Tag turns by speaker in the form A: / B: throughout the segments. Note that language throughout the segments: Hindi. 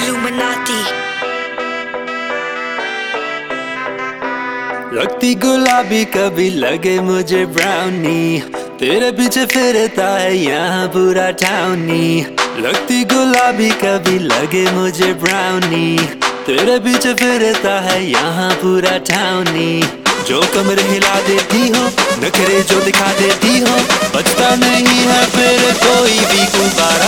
A: Illuminati.
B: लगती गुलाबी कभी लगे मुझे ब्राउनी, तेरे पीछे फिरता है यहाँ पूरा टाउनी। लगती गुलाबी कभी लगे मुझे ब्राउनी, तेरे पीछे फिरता है यहाँ पूरा टाउनी। जो कमर हिला देती हो, नखरे जो दिखा देती हो, बचता नहीं है फिर कोई भी गुब्बारा।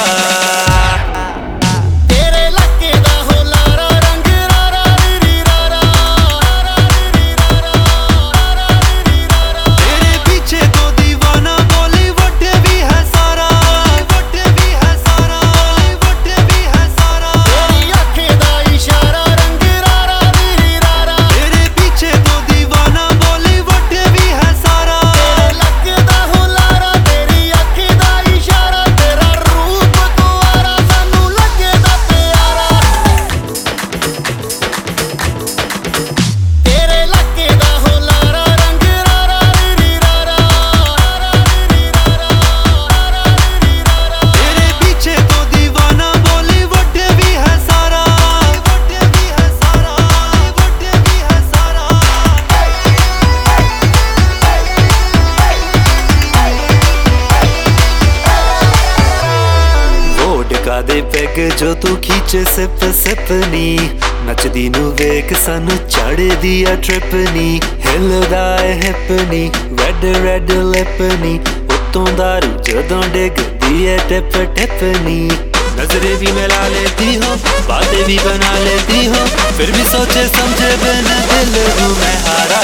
B: दे पैग जो तू खींचे सिप सिपनी, नचदी नू वेख सानू चढ़ दिया ट्रिपनी। हिलदा है हिपनी, रेड रेड लिपनी, उत्तों दारू जदों डिगदी है टिप टिपनी। नजरें भी मिला लेती हो, बातें भी बना लेती हो, फिर भी सोचे समझे बिन दिल हूँ मैं हारा।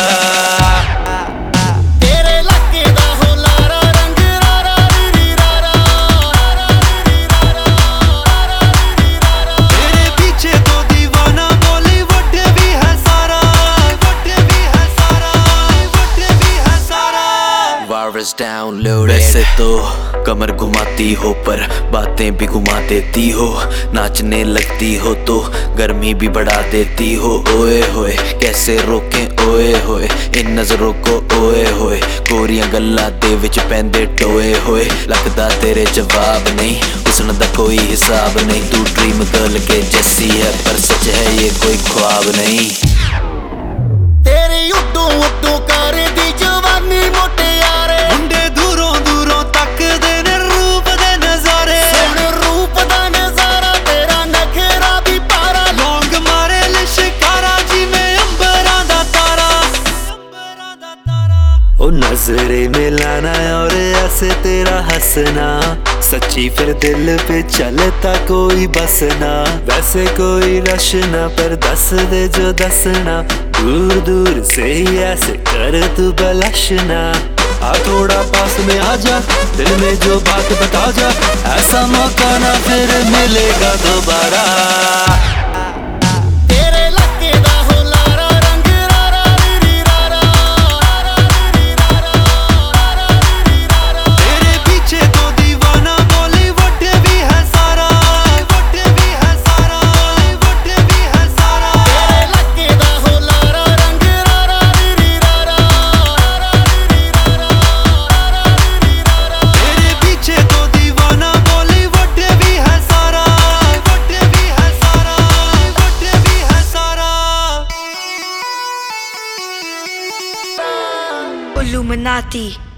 C: वैसे तो कमर घुमाती हो पर बातें भी घुमा देती हो, नाचने लगती हो तो गर्मी भी बढ़ा देती हो। ओए होए कैसे रोकें ओए होए इन नजरों को, ओए होए गोरियां गल्लां दे विच पैंदे टोए होए। लगदा तेरे जवाब नहीं, हुस्न दा कोई हिसाब नहीं, तू ड्रीम गर्ल के जैसी है पर सच है ये कोई ख्वाब नहीं।
D: तेरी उड्डू उड्डू कर दी जवानी मोटे यारे,
B: मुंडे दूरों दूरों तक देने रूप दे नजारे।
D: सोने रूप दा नजारा तेरा नखरा भी पारा,
B: लौंग मारे लिशकारा जी में अंबरां दा तारा। ओ नजरे मिलाना और ऐसे तेरा हंसना, सच्ची फिर दिल पे चलता कोई बसना। वैसे कोई रश ना पर दस दे जो दसना, दूर दूर से ही ऐसे कर तू बलशना। आ थोड़ा पास में आ जा, दिल में जो बात बता जा, ऐसा मौका ना फिर मिलेगा दोबारा।
A: Illuminati.